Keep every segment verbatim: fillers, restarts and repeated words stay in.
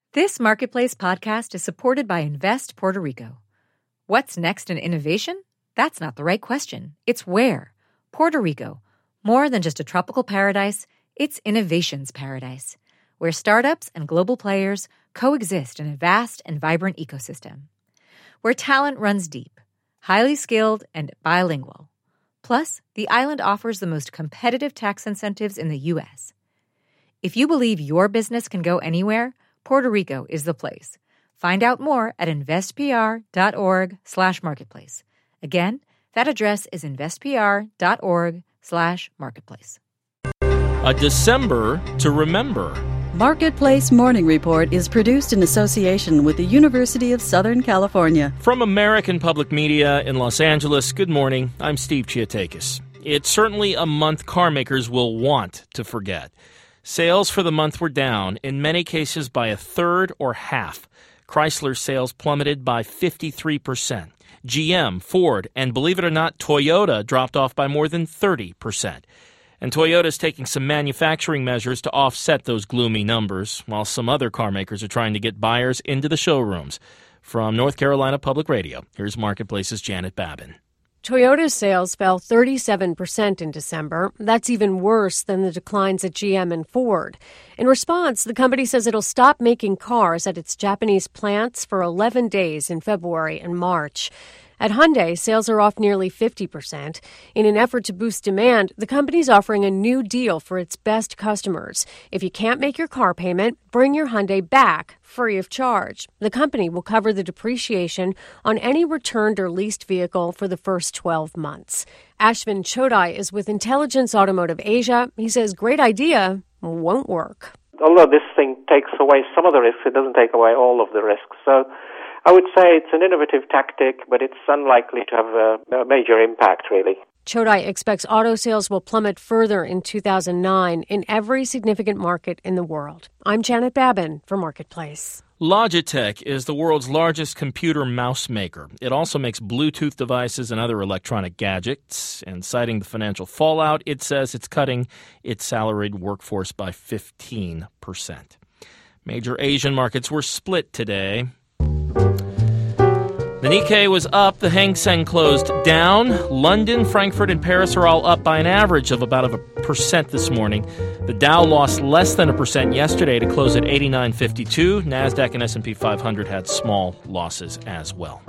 This Marketplace podcast is supported by Invest Puerto Rico. What's next in innovation? That's not the right question. It's where. Puerto Rico. More than just a tropical paradise, it's innovation's paradise, where startups and global players coexist in a vast and vibrant ecosystem. Where talent runs deep, highly skilled, and bilingual. Plus, the island offers the most competitive tax incentives in the U S. If you believe your business can go anywhere, Puerto Rico is the place. Find out more at investpr.org slash marketplace. Again, that address is investpr.org slash marketplace. A December to remember. Marketplace Morning Report is produced in association with the University of Southern California. From American Public Media in Los Angeles, good morning. I'm Steve Chiatakis. It's certainly a month car makers will want to forget. Sales for the month were down, in many cases by a third or half. Chrysler sales plummeted by fifty-three percent. G M, Ford, and believe it or not, Toyota dropped off by more than thirty percent. And Toyota's taking some manufacturing measures to offset those gloomy numbers, while some other car makers are trying to get buyers into the showrooms. From North Carolina Public Radio, here's Marketplace's Janet Babin. Toyota's sales fell thirty-seven percent in December. That's even worse than the declines at G M and Ford. In response, the company says it'll stop making cars at its Japanese plants for eleven days in February and March. At Hyundai, sales are off nearly fifty percent. In an effort to boost demand, the company's offering a new deal for its best customers. If you can't make your car payment, bring your Hyundai back, free of charge. The company will cover the depreciation on any returned or leased vehicle for the first twelve months. Ashvin Chodai is with Intelligence Automotive Asia. He says, great idea, won't work. Although this thing takes away some of the risks, it doesn't take away all of the risks. So I would say it's an innovative tactic, but it's unlikely to have a, a major impact, really. Chodai expects auto sales will plummet further in two thousand nine in every significant market in the world. I'm Janet Babin for Marketplace. Logitech is the world's largest computer mouse maker. It also makes Bluetooth devices and other electronic gadgets. And citing the financial fallout, it says it's cutting its salaried workforce by fifteen percent. Major Asian markets were split today. The Nikkei was up, the Hang Seng closed down. London, Frankfurt, and Paris are all up by an average of about a percent this morning. The Dow lost less than a percent yesterday to close at eighty-nine fifty-two. NASDAQ and S and P five hundred had small losses as well.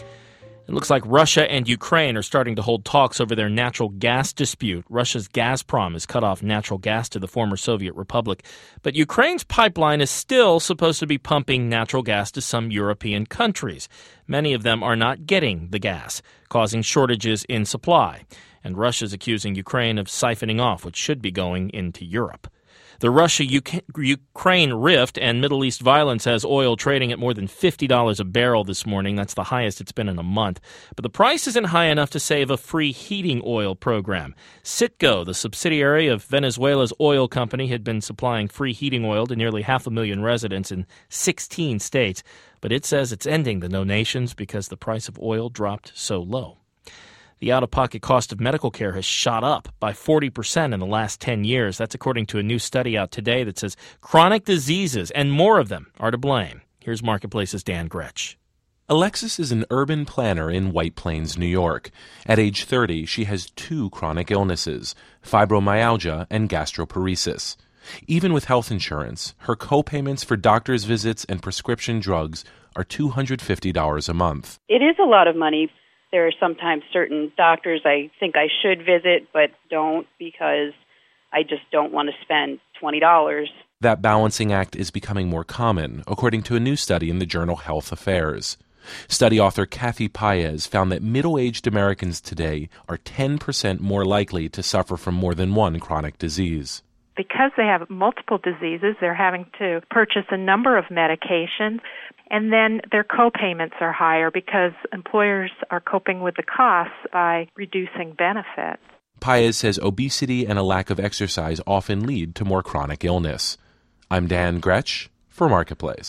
It looks like Russia and Ukraine are starting to hold talks over their natural gas dispute. Russia's Gazprom has cut off natural gas to the former Soviet Republic, but Ukraine's pipeline is still supposed to be pumping natural gas to some European countries. Many of them are not getting the gas, causing shortages in supply. And Russia's accusing Ukraine of siphoning off what should be going into Europe. The Russia-Ukraine rift and Middle East violence has oil trading at more than fifty dollars a barrel this morning. That's the highest it's been in a month. But the price isn't high enough to save a free heating oil program. Citgo, the subsidiary of Venezuela's oil company, had been supplying free heating oil to nearly half a million residents in sixteen states. But it says it's ending the donations because the price of oil dropped so low. The out-of-pocket cost of medical care has shot up by forty percent in the last ten years. That's according to a new study out today that says chronic diseases, and more of them, are to blame. Here's Marketplace's Dan Gretsch. Alexis is an urban planner in White Plains, New York. At age thirty, she has two chronic illnesses, fibromyalgia and gastroparesis. Even with health insurance, her co-payments for doctor's visits and prescription drugs are two hundred fifty dollars a month. It is a lot of money. There are sometimes certain doctors I think I should visit, but don't because I just don't want to spend twenty dollars. That balancing act is becoming more common, according to a new study in the journal Health Affairs. Study author Kathy Paez found that middle-aged Americans today are ten percent more likely to suffer from more than one chronic disease. Because they have multiple diseases, they're having to purchase a number of medications. And then their co-payments are higher because employers are coping with the costs by reducing benefits. Paez says obesity and a lack of exercise often lead to more chronic illness. I'm Dan Gretsch for Marketplace.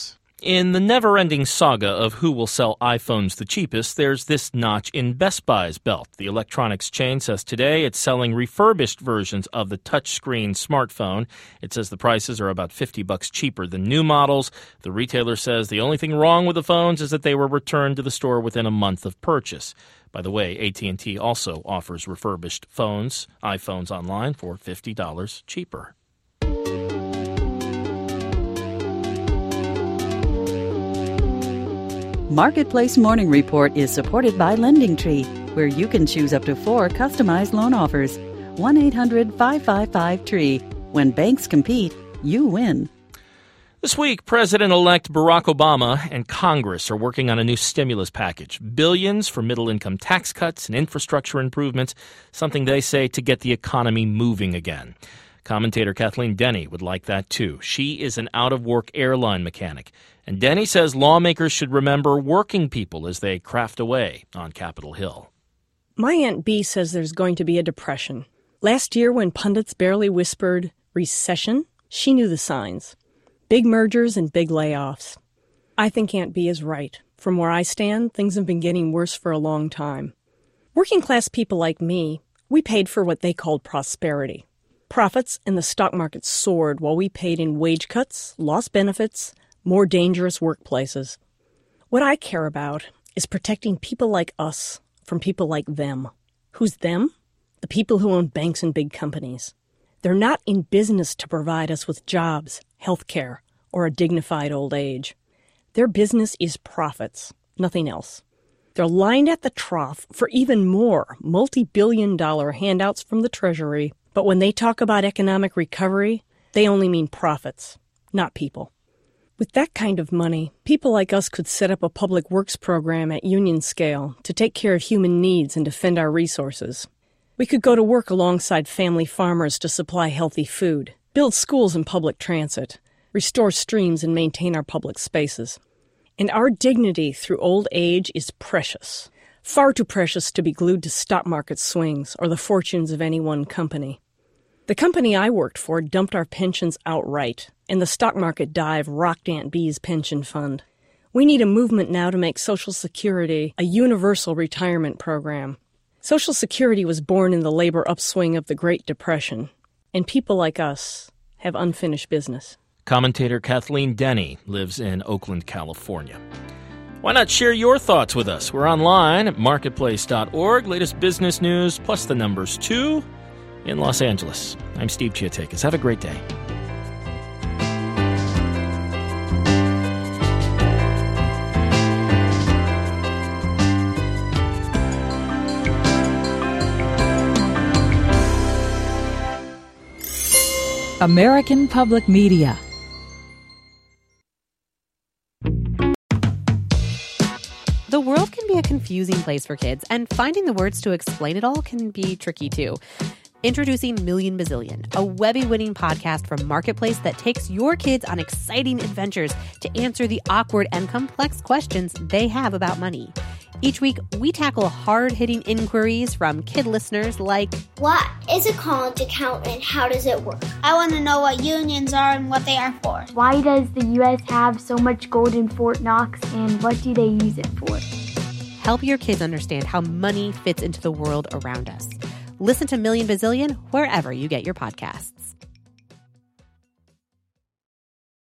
In the never-ending saga of who will sell iPhones the cheapest, there's this notch in Best Buy's belt. The electronics chain says today it's selling refurbished versions of the touchscreen smartphone. It says the prices are about fifty bucks cheaper than new models. The retailer says the only thing wrong with the phones is that they were returned to the store within a month of purchase. By the way, A T and T also offers refurbished phones, iPhones online for fifty dollars cheaper. Marketplace Morning Report is supported by LendingTree, where you can choose up to four customized loan offers. one eight hundred five five five T R E E. When banks compete, you win. This week, President-elect Barack Obama and Congress are working on a new stimulus package. Billions for middle-income tax cuts and infrastructure improvements, something they say to get the economy moving again. Commentator Kathleen Denny would like that, too. She is an out-of-work airline mechanic. And Denny says lawmakers should remember working people as they craft away on Capitol Hill. My Aunt Bee says there's going to be a depression. Last year, when pundits barely whispered recession, she knew the signs. Big mergers and big layoffs. I think Aunt Bee is right. From where I stand, things have been getting worse for a long time. Working-class people like me, we paid for what they called prosperity. Profits in the stock market soared while we paid in wage cuts, lost benefits, more dangerous workplaces. What I care about is protecting people like us from people like them. Who's them? The people who own banks and big companies. They're not in business to provide us with jobs, health care, or a dignified old age. Their business is profits, nothing else. They're lined at the trough for even more multi-billion dollar handouts from the Treasury, but when they talk about economic recovery, they only mean profits, not people. With that kind of money, people like us could set up a public works program at union scale to take care of human needs and defend our resources. We could go to work alongside family farmers to supply healthy food, build schools and public transit, restore streams and maintain our public spaces. And our dignity through old age is precious, far too precious to be glued to stock market swings or the fortunes of any one company. The company I worked for dumped our pensions outright, and the stock market dive rocked Aunt Bee's pension fund. We need a movement now to make Social Security a universal retirement program. Social Security was born in the labor upswing of the Great Depression, and people like us have unfinished business. Commentator Kathleen Denny lives in Oakland, California. Why not share your thoughts with us? We're online at marketplace dot org. Latest business news plus the numbers two in Los Angeles. I'm Steve Chiatakis. Have a great day. American Public Media. The world can be a confusing place for kids, and finding the words to explain it all can be tricky too. Introducing Million Bazillion, a Webby-winning podcast from Marketplace that takes your kids on exciting adventures to answer the awkward and complex questions they have about money. Each week, we tackle hard-hitting inquiries from kid listeners like, what is a college account and how does it work? I want to know what unions are and what they are for. Why does the U S have so much gold in Fort Knox and what do they use it for? Help your kids understand how money fits into the world around us. Listen to Million Bazillion wherever you get your podcasts.